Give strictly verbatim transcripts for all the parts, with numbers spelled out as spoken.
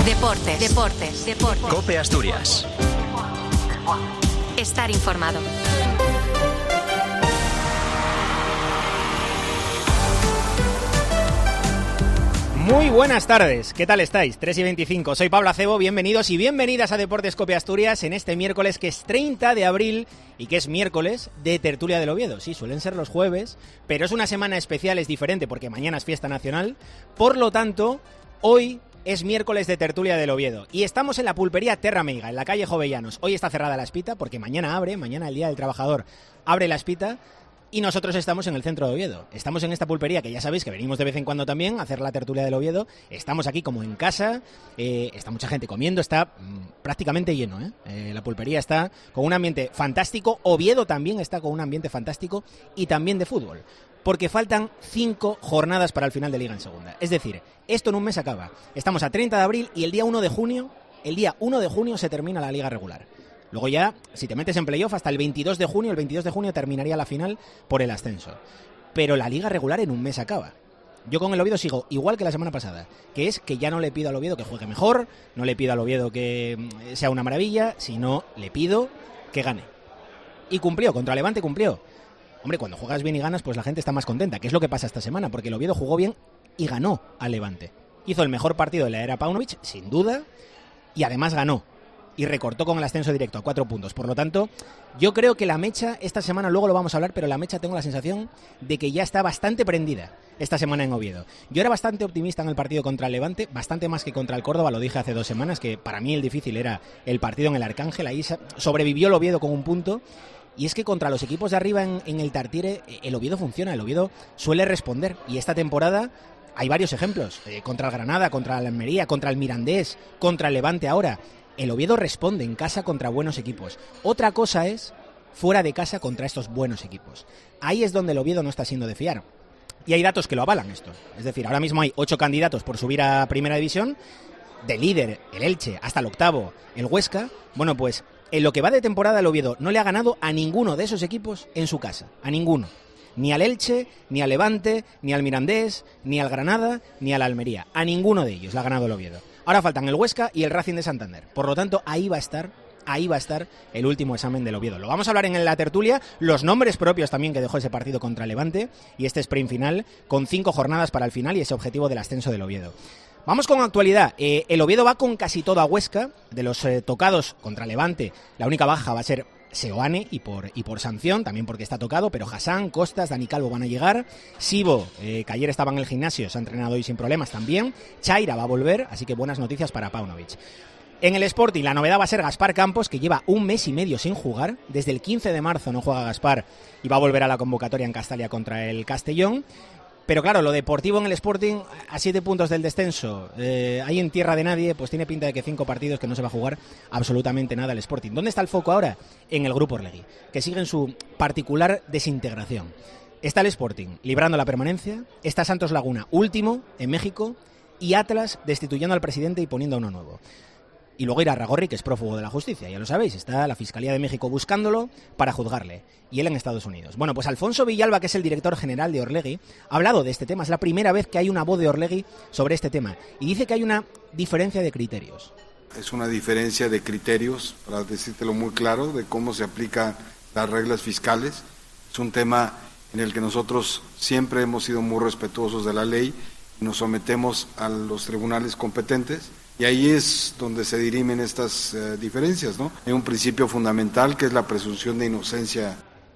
Deportes, deportes, deportes. COPE Asturias. Estar informado. Muy buenas tardes, ¿qué tal estáis? tres y veinticinco, soy Pablo Acebo, bienvenidos y bienvenidas a Deportes COPE Asturias en este miércoles que es treinta de abril y que es miércoles de Tertulia del Oviedo. Sí, suelen ser los jueves, pero es una semana especial, es diferente porque mañana es fiesta nacional, por lo tanto, hoy es miércoles de Tertulia del Oviedo y estamos en la pulpería Terra Meiga, en la calle Jovellanos. Hoy está cerrada la Espita porque mañana abre, mañana el Día del Trabajador abre la Espita. Y nosotros estamos en el centro de Oviedo. Estamos en esta pulpería que ya sabéis que venimos de vez en cuando también a hacer la tertulia del Oviedo. Estamos aquí como en casa, eh, está mucha gente comiendo, está mmm, prácticamente lleno, ¿eh? Eh, la pulpería está con un ambiente fantástico. Oviedo también está con un ambiente fantástico y también de fútbol. Porque faltan cinco jornadas para el final de Liga en Segunda. Es decir, esto en un mes acaba. Estamos a treinta de abril y el día uno de junio, el día uno de junio se termina la Liga regular. Luego ya, si te metes en playoff, hasta el veintidós de junio, el veintidós de junio terminaría la final por el ascenso. Pero la liga regular en un mes acaba. Yo con el Oviedo sigo igual que la semana pasada, que es que ya no le pido al Oviedo que juegue mejor, no le pido al Oviedo que sea una maravilla, sino le pido que gane. Y cumplió, contra Levante cumplió. Hombre, cuando juegas bien y ganas, pues la gente está más contenta, que es lo que pasa esta semana, porque el Oviedo jugó bien y ganó al Levante. Hizo el mejor partido de la era Paunovic, sin duda, y además ganó. Y recortó con el ascenso directo a cuatro puntos. Por lo tanto, yo creo que la mecha, esta semana luego lo vamos a hablar, pero la mecha tengo la sensación de que ya está bastante prendida esta semana en Oviedo. Yo era bastante optimista en el partido contra el Levante, bastante más que contra el Córdoba, lo dije hace dos semanas, que para mí el difícil era el partido en el Arcángel, ahí sobrevivió el Oviedo con un punto. Y es que contra los equipos de arriba en, en el Tartiere, el Oviedo funciona, el Oviedo suele responder. Y esta temporada hay varios ejemplos, eh, contra el Granada, contra el Almería, contra el Mirandés, contra el Levante ahora. El Oviedo responde en casa contra buenos equipos. Otra cosa es fuera de casa contra estos buenos equipos. Ahí es donde el Oviedo no está siendo de fiar. Y hay datos que lo avalan esto. Es decir, ahora mismo hay ocho candidatos por subir a Primera División. De líder, el Elche, hasta el octavo, el Huesca. Bueno, pues en lo que va de temporada el Oviedo no le ha ganado a ninguno de esos equipos en su casa. A ninguno. Ni al Elche, ni al Levante, ni al Mirandés, ni al Granada, ni al Almería. A ninguno de ellos le ha ganado el Oviedo. Ahora faltan el Huesca y el Racing de Santander. Por lo tanto, ahí va a estar, ahí va a estar el último examen del Oviedo. Lo vamos a hablar en la tertulia, los nombres propios también que dejó ese partido contra Levante y este sprint final con cinco jornadas para el final y ese objetivo del ascenso del Oviedo. Vamos con actualidad. Eh, el Oviedo va con casi todo a Huesca. De los eh, tocados contra Levante, la única baja va a ser Seoane y por, y por sanción, también porque está tocado, pero Hassan, Costas, Dani Calvo van a llegar. Sibo, eh, que ayer estaba en el gimnasio, se ha entrenado hoy sin problemas también. Chaira va a volver, así que buenas noticias para Paunovic. En el Sporting la novedad va a ser Gaspar Campos, que lleva un mes y medio sin jugar. Desde el quince de marzo no juega Gaspar y va a volver a la convocatoria en Castalia contra el Castellón. Pero claro, lo deportivo en el Sporting, a siete puntos del descenso, eh, ahí en tierra de nadie, pues tiene pinta de que cinco partidos que no se va a jugar absolutamente nada el Sporting. ¿Dónde está el foco ahora? En el Grupo Orlegui, que sigue en su particular desintegración. Está el Sporting librando la permanencia, está Santos Laguna último en México y Atlas destituyendo al presidente y poniendo a uno nuevo. Y luego irá Ragorri, que es prófugo de la justicia, ya lo sabéis, está la Fiscalía de México buscándolo para juzgarle, y él en Estados Unidos. Bueno, pues Alfonso Villalba, que es el director general de Orlegui, ha hablado de este tema, es la primera vez que hay una voz de Orlegui sobre este tema, y dice que hay una diferencia de criterios. Es una diferencia de criterios, para decírtelo muy claro, de cómo se aplican las reglas fiscales. Es un tema en el que nosotros siempre hemos sido muy respetuosos de la ley, y nos sometemos a los tribunales competentes. Y ahí es donde se dirimen estas eh, diferencias, ¿no? Hay un principio fundamental que es la presunción de inocencia.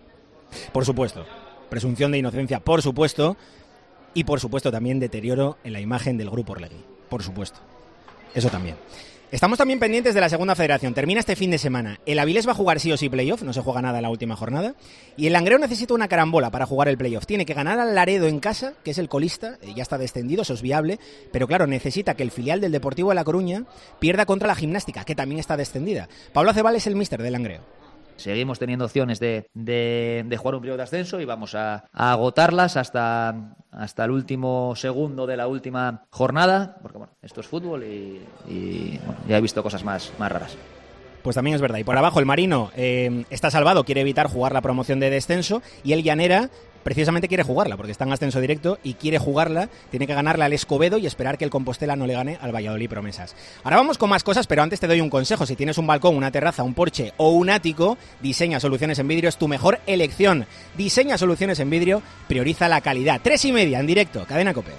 Por supuesto, presunción de inocencia, por supuesto, y por supuesto también deterioro en la imagen del Grupo Orlegui, por supuesto, eso también. Estamos también pendientes de la segunda federación, termina este fin de semana. El Avilés va a jugar sí o sí playoff, no se juega nada en la última jornada. Y el Langreo necesita una carambola para jugar el playoff. Tiene que ganar al Laredo en casa, que es el colista, ya está descendido, eso es viable. Pero claro, necesita que el filial del Deportivo de La Coruña pierda contra la Gimnástica, que también está descendida. Pablo Acebal es el míster del Langreo. Seguimos teniendo opciones de, de, de jugar un periodo de ascenso y vamos a, a agotarlas hasta, hasta el último segundo de la última jornada, porque bueno, esto es fútbol y, y bueno, ya he visto cosas más, más raras. Pues también es verdad. Y por abajo el Marino eh, está salvado, quiere evitar jugar la promoción de descenso, y el Llanera precisamente quiere jugarla, porque está en ascenso directo y quiere jugarla, tiene que ganarla al Escobedo y esperar que el Compostela no le gane al Valladolid Promesas. Ahora vamos con más cosas, pero antes te doy un consejo. Si tienes un balcón, una terraza, un porche o un ático, Diseña Soluciones en Vidrio es tu mejor elección. Diseña Soluciones en Vidrio, prioriza la calidad. Tres y media en directo, Cadena COPE.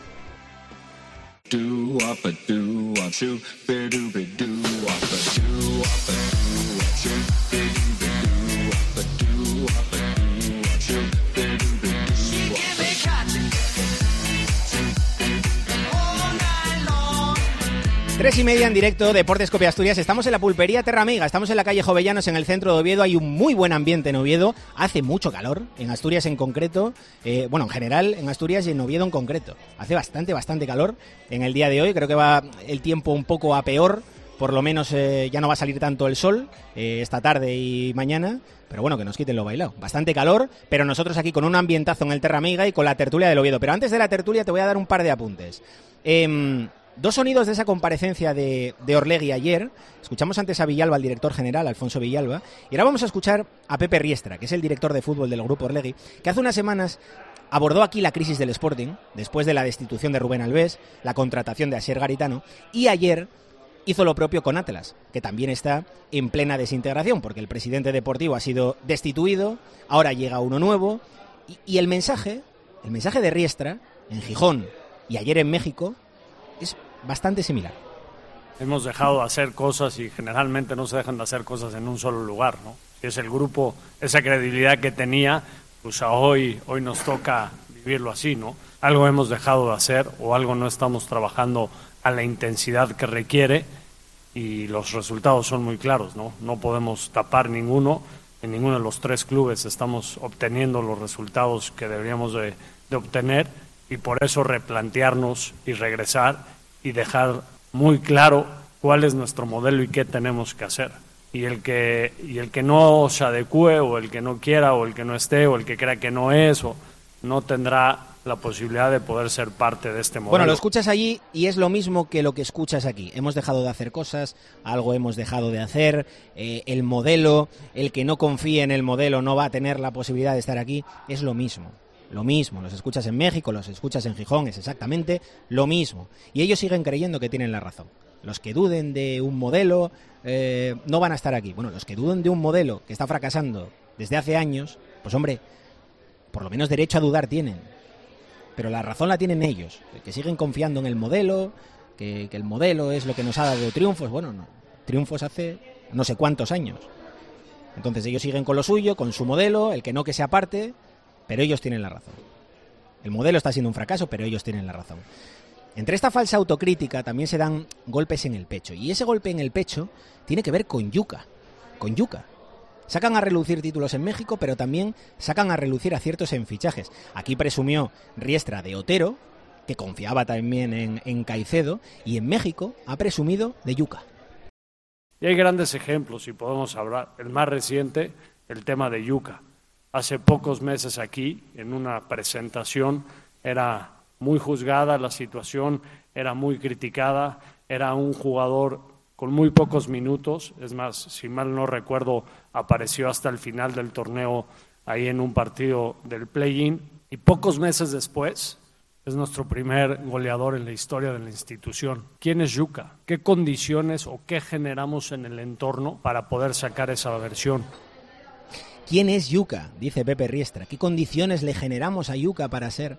Tres y media en directo, Deportes Cope Asturias. Estamos en la pulpería Terra Amiga, estamos en la calle Jovellanos, en el centro de Oviedo. Hay un muy buen ambiente en Oviedo. Hace mucho calor, en Asturias en concreto. Eh, bueno, en general, en Asturias y en Oviedo en concreto. Hace bastante, bastante calor en el día de hoy. Creo que va el tiempo un poco a peor. Por lo menos eh, ya no va a salir tanto el sol eh, esta tarde y mañana. Pero bueno, que nos quiten lo bailado. Bastante calor, pero nosotros aquí con un ambientazo en el Terra Amiga y con la tertulia del Oviedo. Pero antes de la tertulia te voy a dar un par de apuntes. Eh... Dos sonidos de esa comparecencia de, de Orlegui ayer. Escuchamos antes a Villalba, el director general, Alfonso Villalba, y ahora vamos a escuchar a Pepe Riestra, que es el director de fútbol del Grupo Orlegui, que hace unas semanas abordó aquí la crisis del Sporting, después de la destitución de Rubén Albés, la contratación de Asier Garitano, y ayer hizo lo propio con Atlas, que también está en plena desintegración, porque el presidente deportivo ha sido destituido, ahora llega uno nuevo, y, y el mensaje, el mensaje de Riestra, en Gijón y ayer en México, es bastante similar. Hemos dejado de hacer cosas y generalmente no se dejan de hacer cosas en un solo lugar, ¿no? Si es el grupo, esa credibilidad que tenía, pues a hoy, hoy nos toca vivirlo así, ¿no? Algo hemos dejado de hacer o algo no estamos trabajando a la intensidad que requiere y los resultados son muy claros, ¿no? No podemos tapar ninguno, en ninguno de los tres clubes estamos obteniendo los resultados que deberíamos de, de obtener. Y por eso replantearnos y regresar y dejar muy claro cuál es nuestro modelo y qué tenemos que hacer. Y el que, y el que no se adecue o el que no quiera o el que no esté o el que crea que no es o no tendrá la posibilidad de poder ser parte de este modelo. Bueno, lo escuchas allí y es lo mismo que lo que escuchas aquí. Hemos dejado de hacer cosas, algo hemos dejado de hacer, eh, el modelo, el que no confíe en el modelo no va a tener la posibilidad de estar aquí, es lo mismo. Lo mismo, los escuchas en México, los escuchas en Gijón, es exactamente lo mismo. Y ellos siguen creyendo que tienen la razón. Los que duden de un modelo eh, no van a estar aquí. Bueno, los que duden de un modelo que está fracasando desde hace años, pues hombre, por lo menos derecho a dudar tienen. Pero la razón la tienen ellos, que siguen confiando en el modelo, que, que el modelo es lo que nos ha dado triunfos. Bueno, no, triunfos hace no sé cuántos años. Entonces ellos siguen con lo suyo, con su modelo, el que no que se aparte. Pero ellos tienen la razón. El modelo está siendo un fracaso, pero ellos tienen la razón. Entre esta falsa autocrítica también se dan golpes en el pecho. Y ese golpe en el pecho tiene que ver con yuca. Con yuca. Sacan a relucir títulos en México, pero también sacan a relucir aciertos en fichajes. Aquí presumió Riestra de Otero, que confiaba también en, en Caicedo, y en México ha presumido de yuca. Y hay grandes ejemplos, y podemos hablar. El más reciente, el tema de yuca. Hace pocos meses aquí, en una presentación, era muy juzgada la situación, era muy criticada, era un jugador con muy pocos minutos, es más, si mal no recuerdo, apareció hasta el final del torneo ahí en un partido del play-in, y pocos meses después es nuestro primer goleador en la historia de la institución. ¿Quién es Yuka? ¿Qué condiciones o qué generamos en el entorno para poder sacar esa versión? ¿Quién es Yuka? Dice Pepe Riestra. ¿Qué condiciones le generamos a Yuka para ser?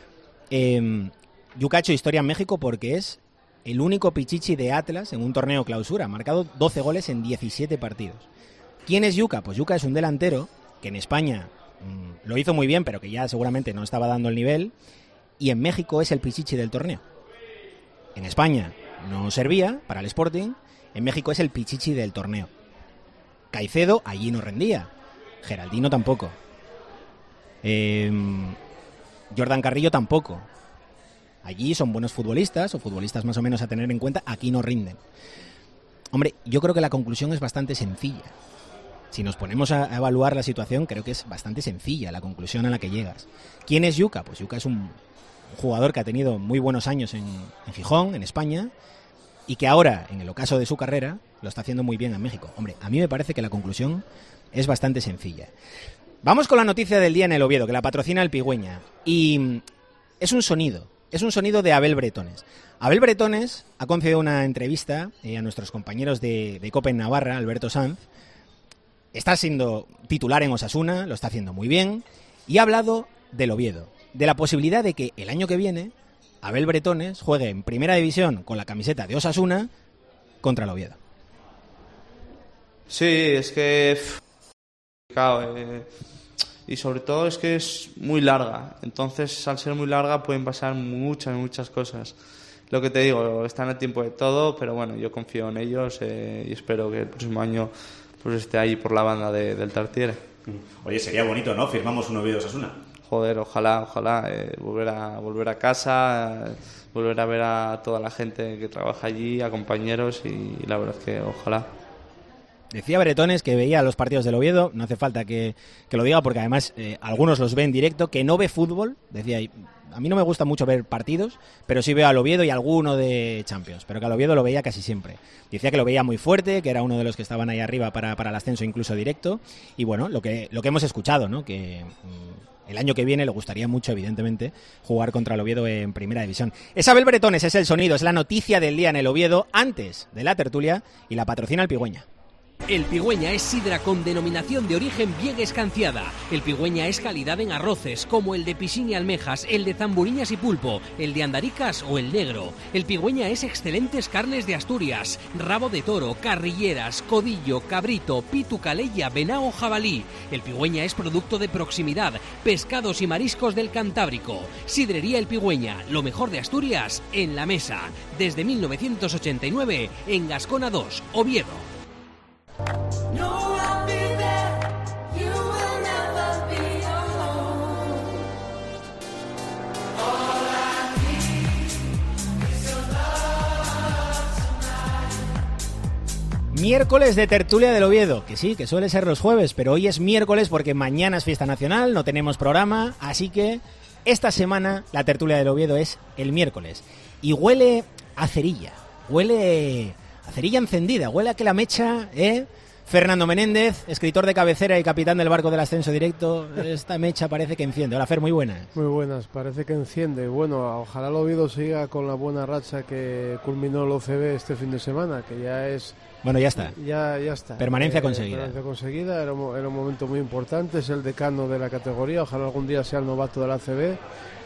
Eh, Yuka ha hecho historia en México porque es el único pichichi de Atlas en un torneo clausura. Ha marcado doce goles en diecisiete partidos. ¿Quién es Yuka? Pues Yuka es un delantero que en España mmm, lo hizo muy bien, pero que ya seguramente no estaba dando el nivel. Y en México es el pichichi del torneo. En España no servía para el Sporting. En México es el pichichi del torneo. Caicedo allí no rendía. Geraldino tampoco. Eh, Jordan Carrillo tampoco. Allí son buenos futbolistas o futbolistas más o menos a tener en cuenta. Aquí no rinden. Hombre, yo creo que la conclusión es bastante sencilla. Si nos ponemos a evaluar la situación, creo que es bastante sencilla la conclusión a la que llegas. ¿Quién es Yuka? Pues Yuka es un jugador que ha tenido muy buenos años en, en Gijón, en España, y que ahora, en el ocaso de su carrera, lo está haciendo muy bien en México. Hombre, a mí me parece que la conclusión es bastante sencilla. Vamos con la noticia del día en el Oviedo, que la patrocina el Pigüeña. Y es un sonido, es un sonido de Abel Bretones. Abel Bretones ha concedido una entrevista eh, a nuestros compañeros de, de COPE en Navarra, Alberto Sanz. Está siendo titular en Osasuna, lo está haciendo muy bien, y ha hablado del Oviedo, de la posibilidad de que el año que viene Abel Bretones juegue en Primera División con la camiseta de Osasuna contra el Oviedo. Sí, es que... Claro, eh, y sobre todo es que es muy larga, entonces al ser muy larga pueden pasar muchas, muchas cosas. Lo que te digo, están a tiempo de todo, pero bueno, yo confío en ellos eh, y espero que el próximo año pues esté ahí por la banda de, del Tartiere. Oye, sería bonito, ¿no? Firmamos un Oviedo Osasuna. Joder, ojalá, ojalá, eh, volver a volver a casa, eh, volver a ver a toda la gente que trabaja allí, a compañeros y, y la verdad es que ojalá. Decía Bretones que veía los partidos del Oviedo, no hace falta que, que lo diga porque además eh, algunos los ve en directo, que no ve fútbol, decía, a mí no me gusta mucho ver partidos, pero sí veo al Oviedo y alguno de Champions, pero que al Oviedo lo veía casi siempre. Decía que lo veía muy fuerte, que era uno de los que estaban ahí arriba para, para el ascenso incluso directo, y bueno, lo que, lo que hemos escuchado, ¿no? Que mmm, el año que viene le gustaría mucho, evidentemente, jugar contra el Oviedo en Primera División. Es Abel Bretones, es el sonido, es la noticia del día en el Oviedo, antes de la tertulia, y la patrocina el Pigüeña. El Pigüeña es sidra con denominación de origen bien escanciada. El Pigüeña es calidad en arroces, como el de piscín y almejas, el de zamburiñas y pulpo, el de andaricas o el negro. El Pigüeña es excelentes carnes de Asturias, rabo de toro, carrilleras, codillo, cabrito, pitu calella, venao, jabalí. El Pigüeña es producto de proximidad, pescados y mariscos del Cantábrico. Sidrería El Pigüeña, lo mejor de Asturias en la mesa. Desde mil novecientos ochenta y nueve en Gascona dos, Oviedo. Miércoles de tertulia del Oviedo, que sí, que suele ser los jueves, pero hoy es miércoles porque mañana es fiesta nacional, no tenemos programa, así que esta semana la tertulia del Oviedo es el miércoles. Y huele a cerilla, huele a cerilla encendida, huele a que la mecha, ¿eh? Fernando Menéndez, escritor de cabecera y capitán del barco del ascenso directo, esta mecha parece que enciende. Hola Fer, muy buenas. Muy buenas, parece que enciende. Bueno, ojalá el Oviedo siga con la buena racha que culminó el O C B este fin de semana, que ya es... Bueno, ya está. Ya, ya está. Permanencia eh, conseguida. Permanencia conseguida, era un, era un momento muy importante, es el decano de la categoría, ojalá algún día sea el novato del A C B.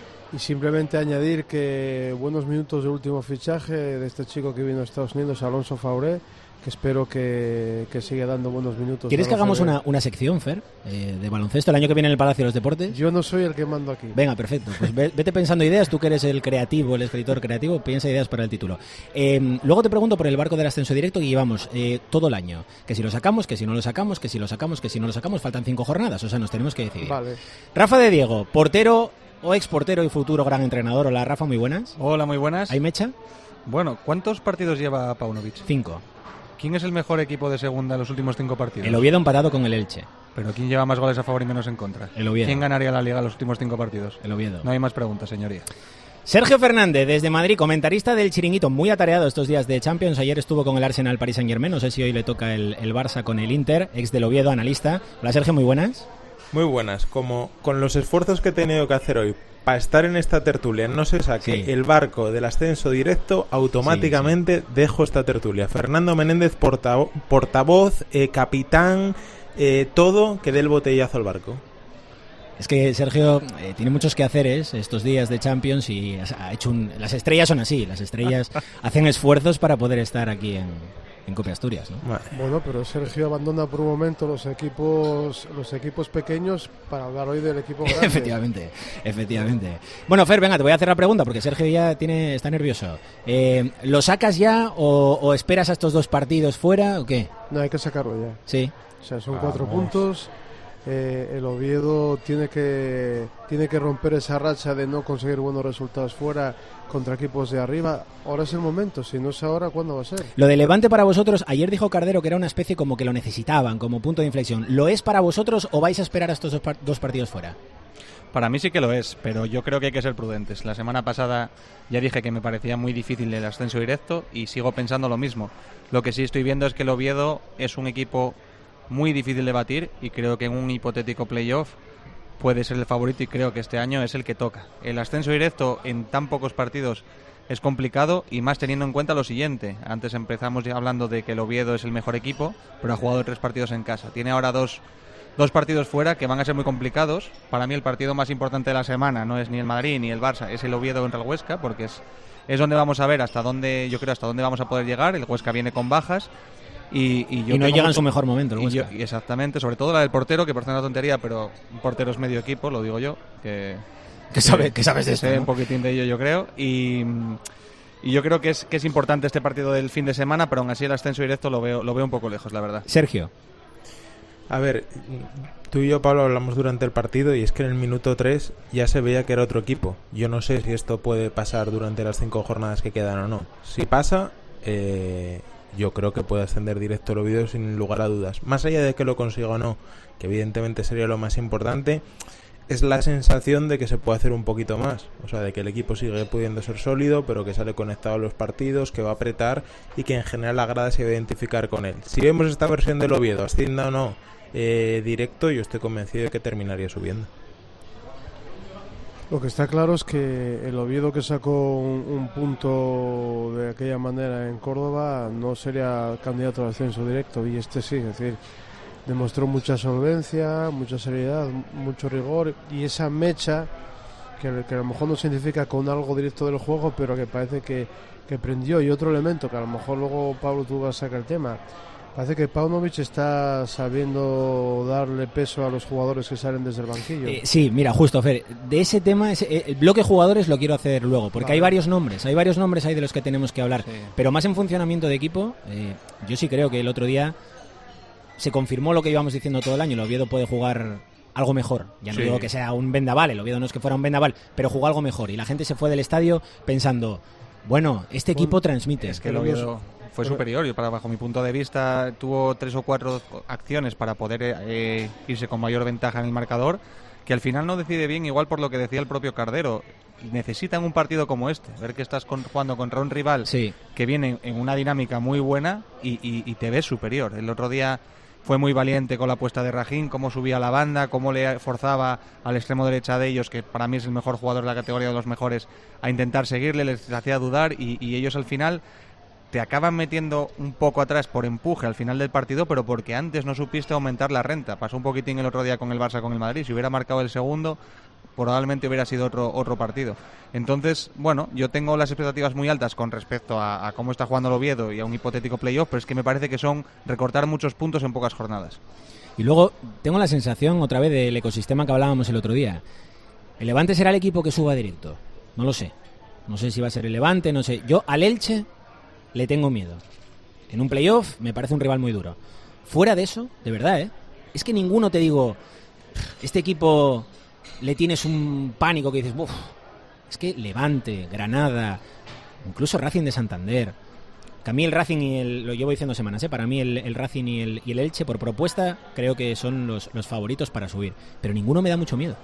Y simplemente añadir que buenos minutos de último fichaje de este chico que vino a Estados Unidos, Alonso Fauré, que espero que, que siga dando buenos minutos. ¿Quieres que hagamos una, una sección, Fer, eh, de baloncesto el año que viene en el Palacio de los Deportes? Yo no soy el que mando aquí. Venga, perfecto. Pues vete pensando ideas, tú que eres el creativo, el escritor creativo, piensa ideas para el título. Eh, luego te pregunto por el barco del ascenso directo y llevamos eh, todo el año. Que si lo sacamos, que si no lo sacamos, que si lo sacamos, que si no lo sacamos, faltan cinco jornadas, o sea, nos tenemos que decidir. Vale. Rafa de Diego, portero o ex portero y futuro gran entrenador. Hola Rafa, muy buenas. Hola, muy buenas. ¿Hay mecha? Bueno, ¿cuántos partidos lleva Paunovic? Cinco. ¿Quién es el mejor equipo de segunda en los últimos cinco partidos? El Oviedo empatado con el Elche. ¿Pero quién lleva más goles a favor y menos en contra? El Oviedo. ¿Quién ganaría la Liga en los últimos cinco partidos? El Oviedo. No hay más preguntas, señoría. Sergio Fernández, desde Madrid, comentarista del Chiringuito, muy atareado estos días de Champions. Ayer estuvo con el Arsenal Paris Saint-Germain, no sé si hoy le toca el, el Barça con el Inter, ex del Oviedo, analista. Hola Sergio, muy buenas. Muy buenas. Como con los esfuerzos que he tenido que hacer hoy para estar en esta tertulia no se saque sí. el barco del ascenso directo, automáticamente sí, sí. dejo esta tertulia. Fernando Menéndez, portavoz, portavoz eh, capitán, eh, todo, que dé el botellazo al barco. Es que Sergio eh, tiene muchos quehaceres estos días de Champions y ha hecho un... las estrellas son así, las estrellas hacen esfuerzos para poder estar aquí en... en Cope Asturias, ¿no? Bueno, pero Sergio abandona por un momento los equipos los equipos pequeños para hablar hoy del equipo grande. efectivamente, efectivamente. Bueno, Fer, venga, te voy a hacer la pregunta porque Sergio ya tiene está nervioso. Eh, ¿Lo sacas ya o, o esperas a estos dos partidos fuera o qué? No, hay que sacarlo ya. Sí. O sea, son Vamos. cuatro puntos. Eh, el Oviedo tiene que tiene que romper esa racha de no conseguir buenos resultados fuera contra equipos de arriba. Ahora es el momento, si no es ahora, ¿cuándo va a ser? Lo de Levante para vosotros, ayer dijo Cardero que era una especie como que lo necesitaban, como punto de inflexión. ¿Lo es para vosotros o vais a esperar a estos dos, par- dos partidos fuera? Para mí sí que lo es, pero yo creo que hay que ser prudentes. La semana pasada ya dije que me parecía muy difícil el ascenso directo y sigo pensando lo mismo. Lo que sí estoy viendo es que el Oviedo es un equipo muy difícil de batir y creo que en un hipotético playoff puede ser el favorito y creo que este año es el que toca. El ascenso directo en tan pocos partidos es complicado y más teniendo en cuenta lo siguiente. Antes empezamos ya hablando de que el Oviedo es el mejor equipo, pero ha jugado tres partidos en casa. Tiene ahora dos, dos partidos fuera que van a ser muy complicados. Para mí el partido más importante de la semana no es ni el Madrid ni el Barça, es el Oviedo contra el Huesca, porque es, es donde vamos a ver hasta dónde, yo creo, hasta dónde vamos a poder llegar. El Huesca viene con bajas. Y, y, yo y no llega mucho, en su mejor momento el y yo, Huesca. y exactamente, sobre todo la del portero, que parece una tontería, pero un portero es medio equipo, lo digo yo, que, que, sabe, que sabes de esto, sé ¿no? un poquitín de ello, yo creo, y, y yo creo que es, que es importante este partido del fin de semana, pero aún así el ascenso directo lo veo, lo veo un poco lejos, la verdad. Sergio. A ver, tú y yo, Pablo, hablamos durante el partido y es que en el minuto tres ya se veía que era otro equipo. Yo no sé si esto puede pasar durante las cinco jornadas que quedan o no. Si pasa, eh, yo creo que puede ascender directo el Oviedo sin lugar a dudas. Más allá de que lo consiga o no, que evidentemente sería lo más importante, es la sensación de que se puede hacer un poquito más. O sea, de que el equipo sigue pudiendo ser sólido, pero que sale conectado a los partidos, que va a apretar y que en general la grada se va a identificar con él. Si vemos esta versión del Oviedo, ascienda o no, eh, directo, yo estoy convencido de que terminaría subiendo. Lo que está claro es que el Oviedo que sacó un, un punto de aquella manera en Córdoba no sería candidato al ascenso directo, y este sí, es decir, demostró mucha solvencia, mucha seriedad, mucho rigor, y esa mecha que, que a lo mejor no se identifica con algo directo del juego, pero que parece que, que prendió. Y otro elemento que a lo mejor luego, Pablo, tú vas a sacar el tema. Parece que Paunovic está sabiendo darle peso a los jugadores que salen desde el banquillo. Eh, sí, mira, justo, Fer, de ese tema, ese, eh, el bloque jugadores lo quiero hacer luego, porque vale. hay varios nombres, hay varios nombres ahí de los que tenemos que hablar, sí. Pero más en funcionamiento de equipo, eh, yo sí creo que el otro día se confirmó lo que íbamos diciendo todo el año, el Oviedo puede jugar algo mejor, ya no sí. digo que sea un vendaval, el Oviedo no es que fuera un vendaval, pero jugó algo mejor, y la gente se fue del estadio pensando, bueno, este equipo bueno, transmite. Es que el Oviedo fue superior y para bajo mi punto de vista tuvo tres o cuatro acciones para poder eh, irse con mayor ventaja en el marcador, que al final no decide bien, igual por lo que decía el propio Cardero. Necesitan un partido como este, ver que estás con, jugando contra un rival sí. que viene en una dinámica muy buena y, y, y te ves superior. El otro día fue muy valiente con la apuesta de Rajín, cómo subía la banda, cómo le forzaba al extremo derecha de ellos, que para mí es el mejor jugador de la categoría de los mejores, a intentar seguirle, les hacía dudar y, y ellos al final te acaban metiendo un poco atrás por empuje al final del partido, pero porque antes no supiste aumentar la renta. Pasó un poquitín el otro día con el Barça, con el Madrid. Si hubiera marcado el segundo, probablemente hubiera sido otro otro partido. Entonces, bueno, yo tengo las expectativas muy altas con respecto a, a cómo está jugando el Oviedo y a un hipotético playoff, pero es que me parece que son recortar muchos puntos en pocas jornadas. Y luego tengo la sensación otra vez del ecosistema que hablábamos el otro día. ¿El Levante será el equipo que suba directo? No lo sé. No sé si va a ser el Levante, no sé. Yo al Elche le tengo miedo. En un playoff me parece un rival muy duro. Fuera de eso, de verdad, ¿eh? Es que ninguno te digo, este equipo le tienes un pánico que dices, uff, es que Levante, Granada, incluso Racing de Santander. Que a mí el Racing y el, lo llevo diciendo semanas, ¿eh? Para mí el, el Racing y el, y el Elche por propuesta creo que son los, los favoritos para subir. Pero ninguno me da mucho miedo.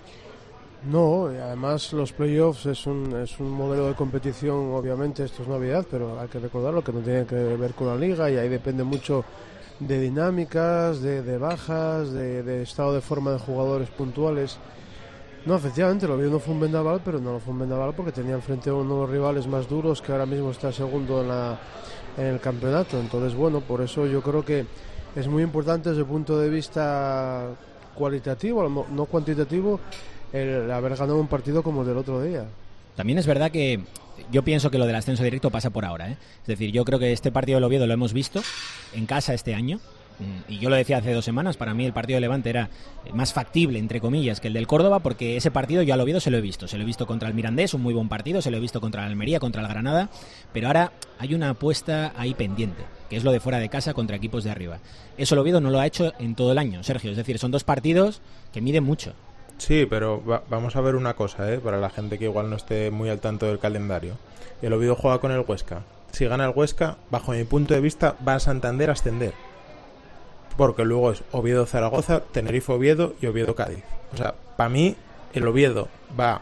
No, y además los playoffs es un, es un modelo de competición, obviamente esto es novedad, pero hay que recordarlo que no tiene que ver con la liga y ahí depende mucho de dinámicas, de, de bajas, de, de estado de forma de jugadores puntuales. No, efectivamente, lo vio no fue un vendaval, pero no lo fue un vendaval porque tenía enfrente a uno de los rivales más duros que ahora mismo está segundo en, la, en el campeonato. Entonces, bueno, por eso yo creo que es muy importante desde el punto de vista cualitativo, no cuantitativo, el haber ganado un partido como el del otro día. También es verdad que yo pienso que lo del ascenso directo pasa por ahora, ¿eh? Es decir, yo creo que este partido del Oviedo lo hemos visto en casa este año, y yo lo decía hace dos semanas, para mí el partido de Levante era más factible, entre comillas, que el del Córdoba, porque ese partido yo al Oviedo se lo he visto, se lo he visto contra el Mirandés, un muy buen partido, se lo he visto contra el Almería, contra el Granada, pero ahora hay una apuesta ahí pendiente, que es lo de fuera de casa contra equipos de arriba. Eso el Oviedo no lo ha hecho en todo el año, Sergio, es decir, son dos partidos que miden mucho. Sí, pero va, vamos a ver una cosa, ¿eh? Para la gente que igual no esté muy al tanto del calendario. El Oviedo juega con el Huesca. Si gana el Huesca, bajo mi punto de vista, va a Santander a ascender. Porque luego es Oviedo-Zaragoza, Tenerife-Oviedo y Oviedo-Cádiz. O sea, para mí, el Oviedo va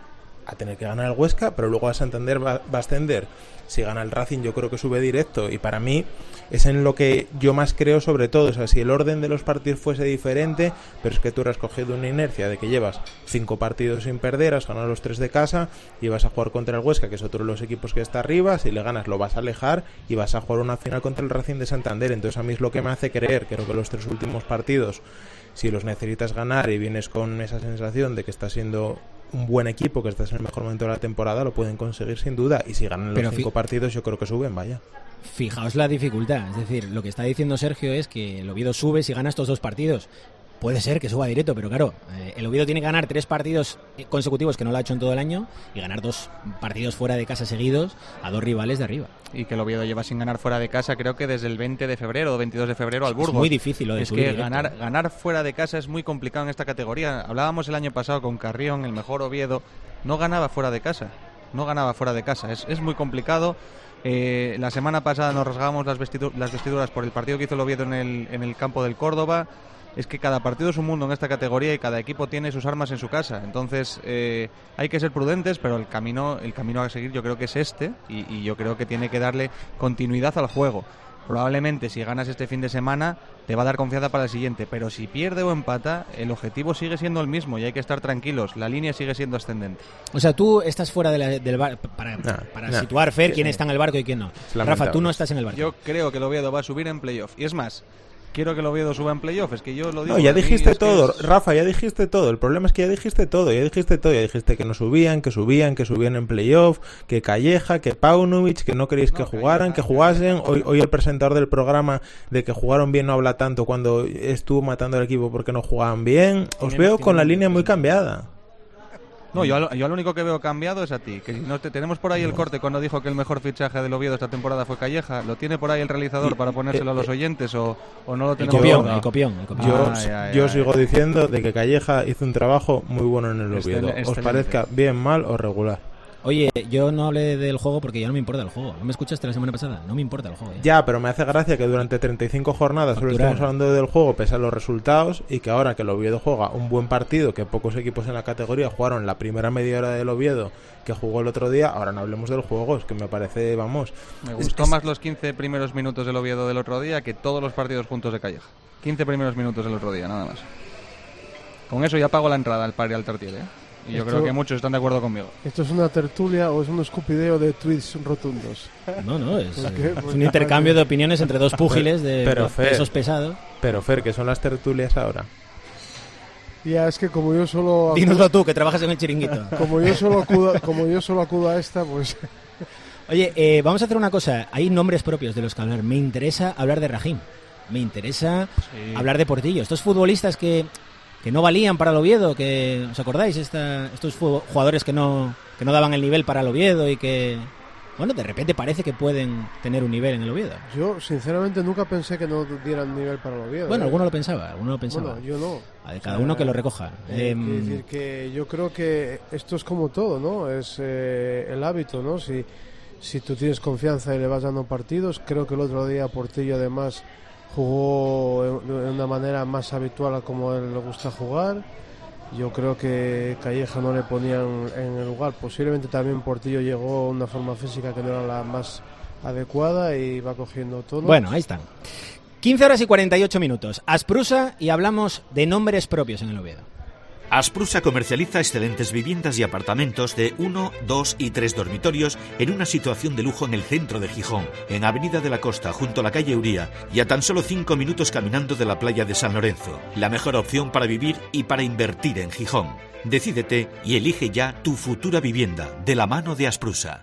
a tener que ganar el Huesca, pero luego a Santander va, va a ascender. Si gana el Racing yo creo que sube directo, y para mí es en lo que yo más creo sobre todo. O sea, si el orden de los partidos fuese diferente, pero es que tú has cogido una inercia de que llevas cinco partidos sin perder, has ganado los tres de casa y vas a jugar contra el Huesca, que es otro de los equipos que está arriba. Si le ganas lo vas a alejar y vas a jugar una final contra el Racing de Santander. Entonces a mí es lo que me hace creer, creo que los tres últimos partidos, si los necesitas ganar y vienes con esa sensación de que estás siendo un buen equipo, que estás en el mejor momento de la temporada, lo pueden conseguir sin duda. Y si ganan los Pero cinco fi- partidos, yo creo que suben, vaya. Fijaos la dificultad. Es decir, lo que está diciendo Sergio es que el Oviedo sube si gana estos dos partidos. Puede ser que suba directo, pero claro, eh, el Oviedo tiene que ganar tres partidos consecutivos que no lo ha hecho en todo el año y ganar dos partidos fuera de casa seguidos a dos rivales de arriba. Y que el Oviedo lleva sin ganar fuera de casa, creo que desde el veinte de febrero o veintidós de febrero al Burgos. Es muy difícil lo de Es subir que directo. ganar, ganar fuera de casa es muy complicado en esta categoría. Hablábamos el año pasado con Carrión, el mejor Oviedo, no ganaba fuera de casa. No ganaba fuera de casa. Es, es muy complicado. Eh, la semana pasada nos rasgábamos las, vestidu- las vestiduras por el partido que hizo el Oviedo en el, en el campo del Córdoba. Es que cada partido es un mundo en esta categoría y cada equipo tiene sus armas en su casa. Entonces eh, hay que ser prudentes, pero el camino el camino a seguir yo creo que es este y, y yo creo que tiene que darle continuidad al juego. Probablemente si ganas este fin de semana te va a dar confianza para el siguiente, pero si pierde o empata, el objetivo sigue siendo el mismo y hay que estar tranquilos. La línea sigue siendo ascendente. O sea, tú estás fuera de la, del bar para, Nah, para nah. situar, Fer, Sí, quién sí. está en el barco y quién no. Rafa, tú no estás en el barco. Yo creo que el Oviedo va a subir en playoff. Y es más, quiero que el Oviedo suba en playoff. Es que yo lo digo. No, ya a mí dijiste es que todo, es- Rafa, ya dijiste todo. El problema es que ya dijiste todo, ya dijiste todo. Ya dijiste que no subían, que subían, que subían en playoff, que Calleja, que Paunovic, que no queréis que jugaran, que jugasen. Hoy, hoy el presentador del programa de que jugaron bien no habla tanto cuando estuvo matando al equipo porque no jugaban bien. Os veo con la línea muy cambiada. No, yo, yo lo único que veo cambiado es a ti. Que si no te, tenemos por ahí el corte cuando dijo que el mejor fichaje del Oviedo esta temporada fue Calleja. ¿Lo tiene por ahí el realizador para ponérselo a los oyentes o, o no lo tenemos? copión, guardado? el copión, el copión. Yo, Ay, ay, yo ay, sigo ay. diciendo de que Calleja hizo un trabajo muy bueno en el Excel- Oviedo. Os excelente. parezca bien, mal o regular. Oye, yo no hablé del juego porque ya no me importa el juego. ¿No me escuchaste la semana pasada? No me importa el juego. ¿eh? Ya, pero me hace gracia que durante treinta y cinco jornadas solo Facturar. estemos hablando del juego pese a los resultados, y que ahora que el Oviedo juega un buen partido, que pocos equipos en la categoría jugaron la primera media hora del Oviedo que jugó el otro día, ahora no hablemos del juego. Es que me parece, vamos... Me es- gustó es- más los quince primeros minutos del Oviedo del otro día que todos los partidos juntos de Calleja. quince primeros minutos del otro día, nada más. Con eso ya pago la entrada al Padre al Tartiere, ¿eh? Y yo Esto- creo que muchos están de acuerdo conmigo. ¿Esto es una tertulia o es un escupideo de tweets rotundos? No, no, es, ¿Por qué? es Pues un intercambio de opiniones entre dos púgiles de Pero, dos Fer, pesos pesados. Pero Fer, que son las tertulias ahora. Ya, es que como yo solo... acudo- Dínoslo tú, que trabajas en el chiringuito. Como yo solo acudo, como yo solo acudo a esta, pues... Oye, eh, vamos a hacer una cosa. Hay nombres propios de los que hablar. Me interesa hablar de Rajín. Me interesa Sí. hablar de Portillo. Estos futbolistas que, que no valían para el Oviedo, que ¿os acordáis? Esta, estos fu- jugadores que no, que no daban el nivel para el Oviedo y que, bueno, de repente parece que pueden tener un nivel en el Oviedo. Yo, sinceramente, nunca pensé que no dieran nivel para el Oviedo. Bueno, ¿eh? alguno lo pensaba, alguno lo pensaba. Bueno, yo no. A ver, cada uno que lo recoja. Eh, Em, quiero decir que yo creo que esto es como todo, ¿no? Es eh, el hábito, ¿no? Si, si tú tienes confianza y le vas dando partidos, creo que el otro día Portillo además jugó de una manera más habitual a como a él le gusta jugar. Yo creo que Calleja no le ponían en el lugar. Posiblemente también Portillo llegó a una forma física que no era la más adecuada y va cogiendo todo. Bueno, ahí están. quince horas y cuarenta y ocho minutos. Asprusa y hablamos de nombres propios en el Oviedo. Asprusa comercializa excelentes viviendas y apartamentos de uno, dos y tres dormitorios en una situación de lujo en el centro de Gijón, en Avenida de la Costa, junto a la calle Uría, y a tan solo cinco minutos caminando de la playa de San Lorenzo. La mejor opción para vivir y para invertir en Gijón. Decídete y elige ya tu futura vivienda, de la mano de Asprusa.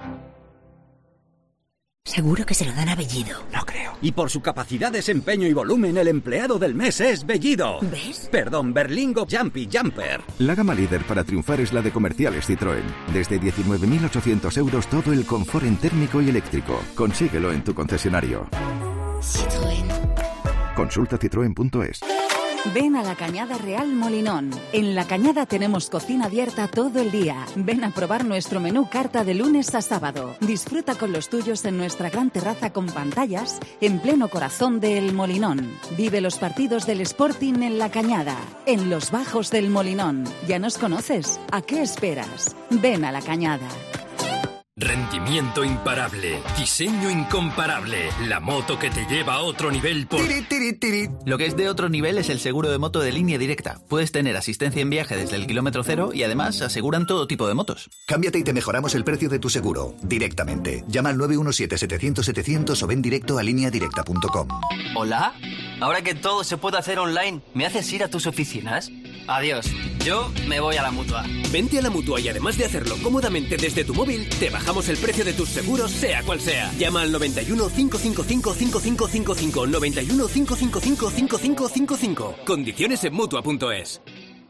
Seguro que se lo dan a Bellido. No creo. Y por su capacidad, desempeño y volumen, el empleado del mes es Bellido. ¿Ves? Perdón, Berlingo Jumpy Jumper. La gama líder para triunfar es la de Comerciales Citroën. Desde diecinueve mil ochocientos euros todo el confort en térmico y eléctrico. Consíguelo en tu concesionario. Citroën. Consulta citroen punto es. Ven a la Cañada Real Molinón. En la Cañada tenemos cocina abierta todo el día. Ven a probar nuestro menú carta de lunes a sábado. Disfruta con los tuyos en nuestra gran terraza con pantallas en pleno corazón del Molinón. Vive los partidos del Sporting en la Cañada, en los bajos del Molinón. ¿Ya nos conoces? ¿A qué esperas? Ven a la Cañada. Rendimiento imparable, diseño incomparable, la moto que te lleva a otro nivel por... Tiri, tiri, tiri. Lo que es de otro nivel es el seguro de moto de Línea Directa. Puedes tener asistencia en viaje desde el kilómetro cero y además aseguran todo tipo de motos. Cámbiate y te mejoramos el precio de tu seguro, directamente. Llama al nueve uno siete, setecientos, setecientos o ven directo a línea directa punto com. ¿Hola? Ahora que todo se puede hacer online, ¿me haces ir a tus oficinas? Adiós, yo me voy a la Mutua. Vente a la Mutua y además de hacerlo cómodamente desde tu móvil, te bajamos el precio de tus seguros, sea cual sea. Llama al noventa y uno, cinco cinco cinco, cinco cinco cinco cinco, noventa y uno, cinco cinco cinco, cinco cinco cinco cinco. Condiciones en Mutua punto es.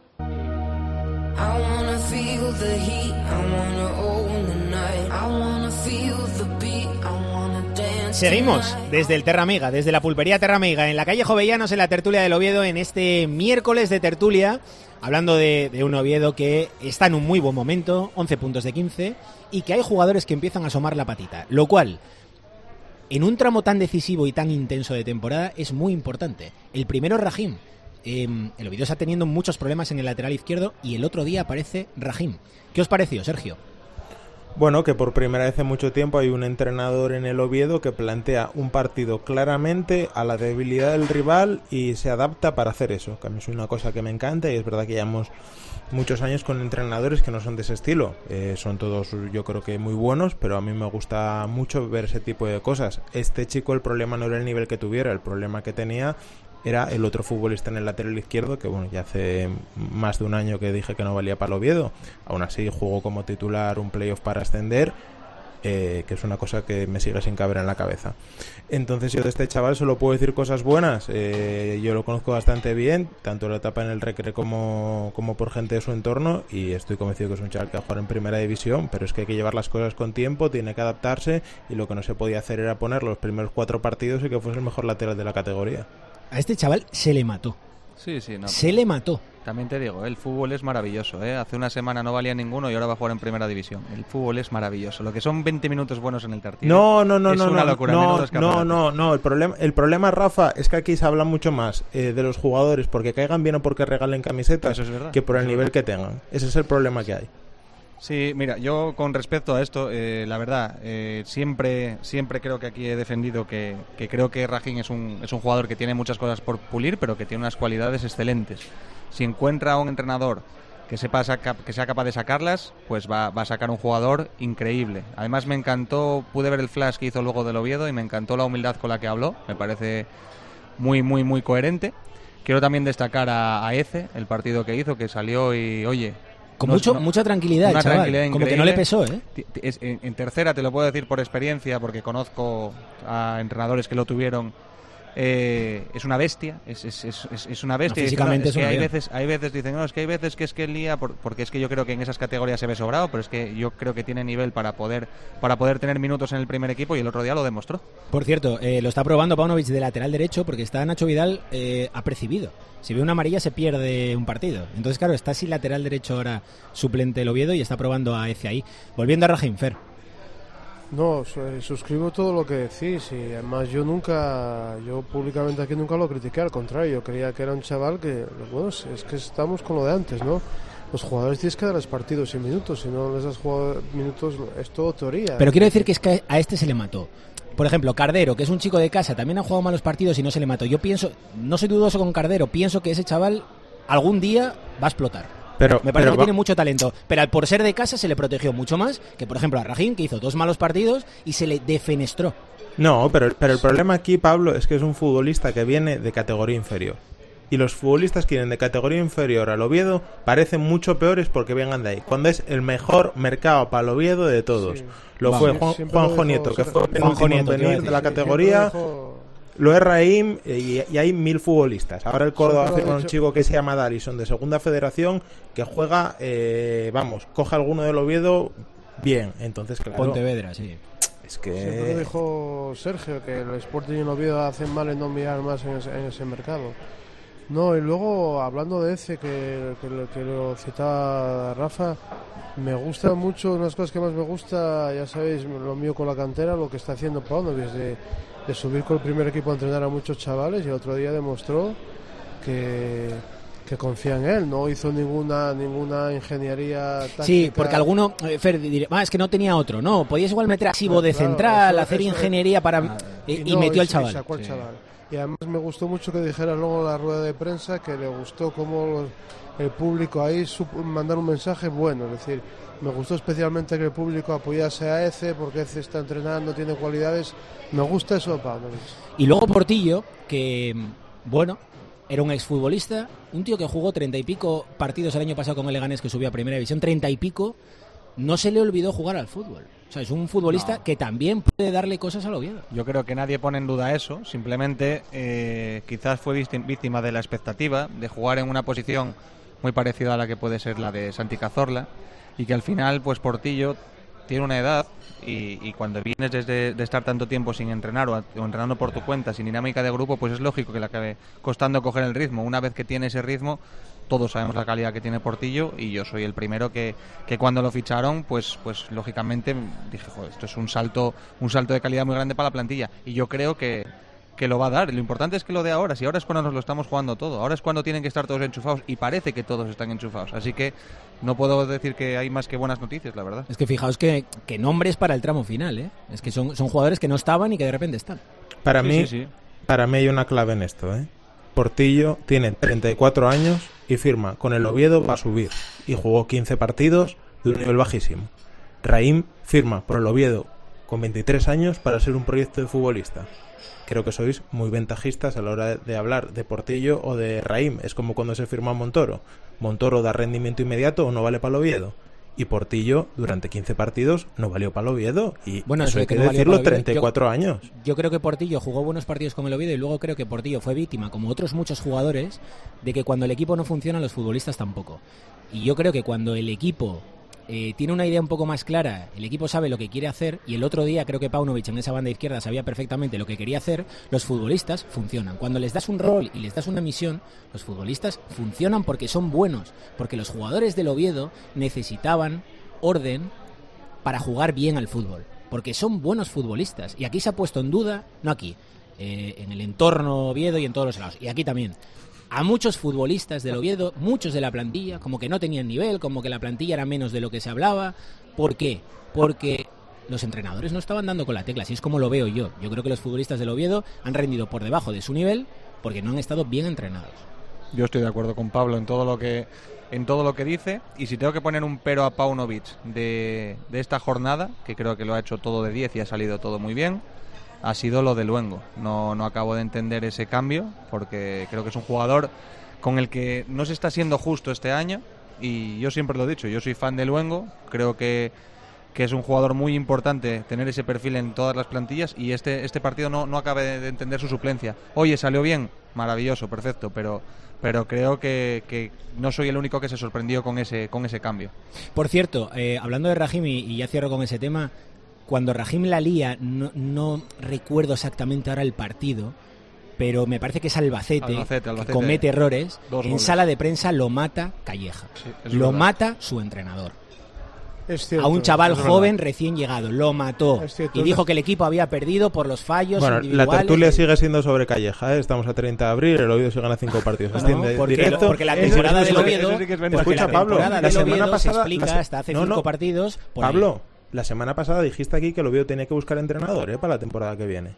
Seguimos desde el Terra Amiga, desde la pulpería Terra Amiga, en la calle Jovellanos, en la tertulia del Oviedo, en este miércoles de tertulia, hablando de, de un Oviedo que está en un muy buen momento, once puntos de quince, y que hay jugadores que empiezan a asomar la patita, lo cual, en un tramo tan decisivo y tan intenso de temporada, es muy importante. El primero es Rahim. Eh, el Oviedo está teniendo muchos problemas en el lateral izquierdo y el otro día aparece Rahim. ¿Qué os pareció, Sergio? Bueno, que por primera vez en mucho tiempo hay un entrenador en el Oviedo que plantea un partido claramente a la debilidad del rival y se adapta para hacer eso, que a mí es una cosa que me encanta y es verdad que llevamos muchos años con entrenadores que no son de ese estilo. Eh, son todos, yo creo que muy buenos, pero a mí me gusta mucho ver ese tipo de cosas. Este chico, el problema no era el nivel que tuviera, el problema que tenía era el otro futbolista en el lateral izquierdo, que bueno, ya hace más de un año que dije que no valía para el Oviedo. Aún así jugó como titular un playoff para ascender, eh, que es una cosa que me sigue sin caber en la cabeza. Entonces yo de este chaval solo puedo decir cosas buenas. Eh, yo lo conozco bastante bien, tanto en la etapa en el Recre como, como por gente de su entorno, y estoy convencido que es un chaval que va a jugar en primera división, pero es que hay que llevar las cosas con tiempo, tiene que adaptarse, y lo que no se podía hacer era poner los primeros cuatro partidos y que fuese el mejor lateral de la categoría. A este chaval se le mató. Sí, sí, no. Se le mató. También te digo, el fútbol es maravilloso, ¿eh? Hace una semana no valía ninguno y ahora va a jugar en primera división. El fútbol es maravilloso. Lo que son veinte minutos buenos en el partido. No, no, no, es no, una no, locura. no, no, no, no. El problema, el problema, Rafa, es que aquí se habla mucho más eh, de los jugadores porque caigan bien o porque regalen camisetas, eso es verdad, que por el eso nivel es que tengan. Ese es el problema que hay. Sí, mira, yo con respecto a esto, eh, la verdad, eh, siempre siempre creo que aquí he defendido que, que creo que Rahim es un, es un jugador que tiene muchas cosas por pulir, pero que tiene unas cualidades excelentes. Si encuentra a un entrenador que sepa saca, que sea capaz de sacarlas, pues va, va a sacar un jugador increíble. Además me encantó, pude ver el flash que hizo luego del Oviedo y me encantó la humildad con la que habló, me parece muy, muy, muy coherente. Quiero también destacar a, a Eze, el partido que hizo, que salió y, oye... Con no, mucho, no, mucha tranquilidad, una chaval. Tranquilidad como que no le pesó, ¿eh? Es, en, en tercera te lo puedo decir por experiencia, porque conozco a entrenadores que lo tuvieron. Eh, es una bestia, es, es, es, es una bestia. No, físicamente es, no, es es que una hay veces, hay veces dicen, no, es que hay veces que es que el lía, por, porque es que yo creo que en esas categorías se ve sobrado, pero es que yo creo que tiene nivel para poder para poder tener minutos en el primer equipo y el otro día lo demostró. Por cierto, eh, lo está probando Paunovic de lateral derecho porque está Nacho Vidal eh, apercibido. Si ve una amarilla se pierde un partido. Entonces, claro, está sin lateral derecho ahora suplente el Oviedo y está probando a Eze ahí. Volviendo a Rahim, Fer. No, suscribo todo lo que decís y además yo nunca, yo públicamente aquí nunca lo critiqué, al contrario, yo creía que era un chaval que, bueno, es que estamos con lo de antes, ¿no? Los jugadores tienes que darles partidos y minutos, si no les das minutos es todo teoría. Pero quiero decir que es que a este se le mató. Por ejemplo, Cardero, que es un chico de casa, también ha jugado malos partidos y no se le mató. Yo pienso, no soy dudoso con Cardero, pienso que ese chaval algún día va a explotar. Pero, me parece pero que va... tiene mucho talento, pero por ser de casa se le protegió mucho más que, por ejemplo, a Rahim, que hizo dos malos partidos y se le defenestró. No, pero, pero el problema aquí, Pablo, es que es un futbolista que viene de categoría inferior. Y los futbolistas que vienen de categoría inferior al Oviedo parecen mucho peores porque vengan de ahí. Cuando es el mejor mercado para el Oviedo de todos. Sí. Lo Vamos, fue Juan, Juanjo Nieto, que fue el último en venir de la categoría... Lo es Rahim y, y hay mil futbolistas. Ahora el Córdoba hace con un chico que se llama Darison de segunda federación que juega, eh, vamos, coge alguno del Oviedo bien. Entonces, claro. Pontevedra, sí. Es que... Siempre dijo Sergio que el Sporting y el Oviedo hacen mal en no mirar más en ese, en ese mercado. No, y luego, hablando de Eze, que, que, lo- que lo citaba Rafa, me gusta mucho, unas cosas que más me gusta, ya sabéis, lo mío con la cantera, lo que está haciendo Paunovic, de, de subir con el primer equipo a entrenar a muchos chavales, y el otro día demostró que, que confía en él, no hizo ninguna ninguna ingeniería táctica. Sí, porque alguno, eh, Fer, dirá, ah, es que no tenía otro, no, podías igual meter a Sibo de Claro, central, eso- hacer eso- ingeniería para y, y no, metió al y- y chaval. sacó al chaval. Y además me gustó mucho que dijera luego en la rueda de prensa que le gustó cómo los- el público ahí supo mandar un mensaje bueno, es decir, me gustó especialmente que el público apoyase a Eze porque Eze está entrenando, tiene cualidades, me gusta eso de Paunovic. Y luego Portillo, que, bueno, era un exfutbolista, un tío que jugó treinta y pico partidos el año pasado con el Leganés, que subió a Primera División, treinta y pico, no se le olvidó jugar al fútbol. O sea, es un futbolista No. que también puede darle cosas al Oviedo. Yo creo que nadie pone en duda eso, simplemente eh, quizás fue vícti- víctima de la expectativa de jugar en una posición muy parecida a la que puede ser la de Santi Cazorla, y que al final pues Portillo tiene una edad y, y cuando vienes desde de estar tanto tiempo sin entrenar o, a- o entrenando por tu cuenta, sin dinámica de grupo, pues es lógico que le acabe costando coger el ritmo. Una vez que tiene ese ritmo, todos sabemos la calidad que tiene Portillo, y yo soy el primero que, que cuando lo ficharon, pues pues lógicamente dije, joder, esto es un salto un salto de calidad muy grande para la plantilla, y yo creo que que lo va a dar. Lo importante es que lo dé ahora, si ahora es cuando nos lo estamos jugando todo, ahora es cuando tienen que estar todos enchufados, y parece que todos están enchufados, así que no puedo decir que hay más que buenas noticias, la verdad. Es que fijaos que, que nombres para el tramo final, ¿eh? Es que son, son jugadores que no estaban y que de repente están. Para Sí, mí, sí, sí. para mí hay una clave en esto, ¿eh? Portillo tiene treinta y cuatro años y firma con el Oviedo para subir, y jugó quince partidos de un nivel bajísimo. Raim firma por el Oviedo con veintitrés años para ser un proyecto de futbolista. Creo que sois muy ventajistas a la hora de, de hablar de Portillo o de Raim. Es como cuando se firma a Montoro. Montoro da rendimiento inmediato o no vale para el Oviedo. Y Portillo durante quince partidos no valió para el Oviedo. Y Bueno, eso eso de hay que que no valió decirlo, para el Oviedo, treinta y cuatro yo- años. Yo creo que Portillo jugó buenos partidos con el Oviedo, y luego creo que Portillo fue víctima, como otros muchos jugadores, de que cuando el equipo no funciona, los futbolistas tampoco. Y yo creo que cuando el equipo eh, tiene una idea un poco más clara, el equipo sabe lo que quiere hacer, y el otro día creo que Paunovic en esa banda izquierda sabía perfectamente lo que quería hacer, los futbolistas funcionan. Cuando les das un rol y les das una misión, los futbolistas funcionan porque son buenos, porque los jugadores del Oviedo necesitaban orden para jugar bien al fútbol, porque son buenos futbolistas, y aquí se ha puesto en duda, no aquí, eh, en el entorno Oviedo y en todos los lados, y aquí también, a muchos futbolistas del Oviedo, muchos de la plantilla, como que no tenían nivel, como que la plantilla era menos de lo que se hablaba. ¿Por qué? Porque los entrenadores no estaban dando con la tecla, así es como lo veo yo. Yo creo que los futbolistas del Oviedo han rendido por debajo de su nivel porque no han estado bien entrenados. Yo estoy de acuerdo con Pablo en todo lo que en todo lo que dice, y si tengo que poner un pero a Paunovic de, de esta jornada, que creo que lo ha hecho todo de diez y ha salido todo muy bien, ha sido lo de Luengo. No, no acabo de entender ese cambio, porque creo que es un jugador con el que no se está siendo justo este año, y yo siempre lo he dicho, yo soy fan de Luengo, creo que, que es un jugador muy importante tener ese perfil en todas las plantillas, y este, este partido no, no acabé de entender su suplencia. Oye, ¿salió bien? Maravilloso, perfecto, pero, pero creo que, que no soy el único que se sorprendió con ese, con ese cambio. Por cierto, eh, hablando de Rahim, y, y ya cierro con ese tema, cuando Rahim la lía, no, no recuerdo exactamente ahora el partido, pero me parece que es Albacete, Albacete, Albacete, que comete errores. dos En goles. sala de prensa lo mata Calleja. Sí, es lo verdad. mata su entrenador. Es cierto, a un chaval es verdad. joven recién llegado, lo mató. Es cierto, y es dijo verdad. que el equipo había perdido por los fallos Bueno, la individuales. tertulia sigue siendo sobre Calleja, ¿eh? Estamos a treinta de abril, el Oviedo se gana cinco partidos. No, Extiende porque, directo. porque la Eso- temporada eso- del Oviedo, eso sí que es porque verdad. Escucha, la Pablo, temporada la del semana Oviedo pasada se explica la se- hasta hace no, cinco no. partidos. por ahí. Pablo, la semana pasada dijiste aquí que el Oviedo tenía que buscar entrenador, ¿eh? Para la temporada que viene.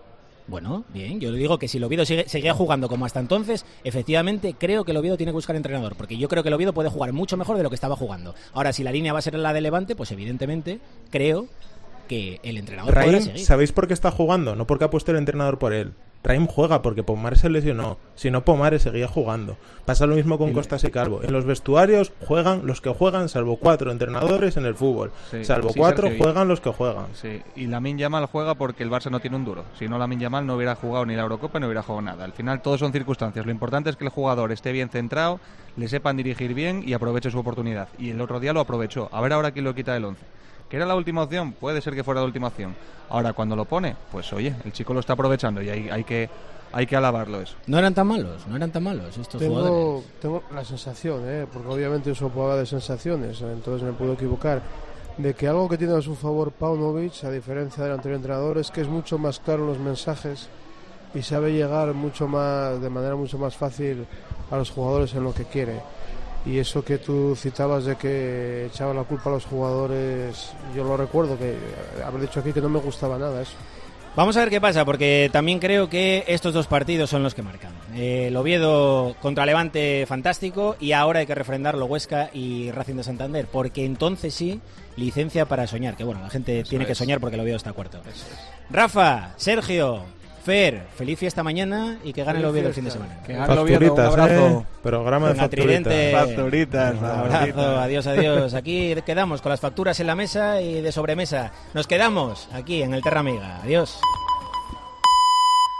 Bueno, bien, yo le digo que si el Oviedo sigue, seguía jugando como hasta entonces, efectivamente creo que el Oviedo tiene que buscar entrenador, porque yo creo que el Oviedo puede jugar mucho mejor de lo que estaba jugando. Ahora, si la línea va a ser la de Levante, pues evidentemente creo que el entrenador podrá Raim, seguir. ¿sabéis por qué está jugando? No porque ha puesto el entrenador por él. Raim juega porque Pomares se lesionó. Si no, Pomares seguía jugando. Pasa lo mismo con Y- Costas y Calvo. En los vestuarios juegan los que juegan, salvo cuatro entrenadores en el fútbol. Sí, salvo sí, cuatro Sergio, y- juegan los que juegan. Sí, y Lamine Yamal juega porque el Barça no tiene un duro. Si no, Lamine Yamal no hubiera jugado ni la Eurocopa ni hubiera jugado nada. Al final, todo son circunstancias. Lo importante es que el jugador esté bien centrado, le sepan dirigir bien y aproveche su oportunidad. Y el otro día lo aprovechó. A ver ahora quién lo quita del once. ¿Que era la última opción? Puede ser que fuera la última opción. Ahora, cuando lo pone, pues oye, el chico lo está aprovechando y hay, hay que hay que alabarlo eso. No eran tan malos, no eran tan malos estos tengo, jugadores. Tengo la sensación, ¿eh? porque obviamente yo soy jugador de sensaciones, entonces me puedo equivocar, de que algo que tiene a su favor Paunovic, a diferencia del anterior entrenador, es que es mucho más claro en los mensajes y sabe llegar mucho más, de manera mucho más fácil a los jugadores en lo que quiere. Y eso que tú citabas de que echaba la culpa a los jugadores, yo lo recuerdo, que haber dicho aquí que no me gustaba nada eso. Vamos a ver qué pasa, porque también creo que estos dos partidos son los que marcan. Eh, el Oviedo contra Levante, fantástico, y ahora hay que refrendarlo Huesca y Racing de Santander, porque entonces sí, licencia para soñar, que bueno, la gente eso tiene es. que soñar porque el Oviedo está cuarto. Rafa, Sergio, Fer, feliz fiesta mañana y que gane el Oviedo el fin de semana. Que gane el Oviedo, un abrazo. Eh, programa de facturitas. Facturitas. Un abrazo, adiós, adiós. Aquí quedamos con las facturas en la mesa y de sobremesa. Nos quedamos aquí en el Terra Amiga. Adiós.